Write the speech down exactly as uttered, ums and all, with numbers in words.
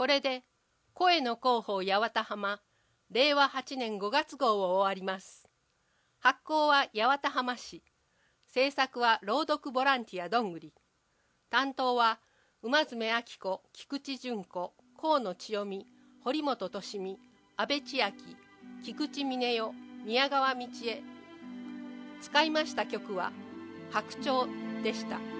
これで声の広報八幡浜れいわはちねんごがつ号を終わります。発行は八幡浜市、制作は朗読ボランティアどんぐり、担当は馬爪明子、菊池純子、河野千代美、堀本俊美、安倍千秋、菊池峰代、宮川道恵。使いました曲は白鳥でした。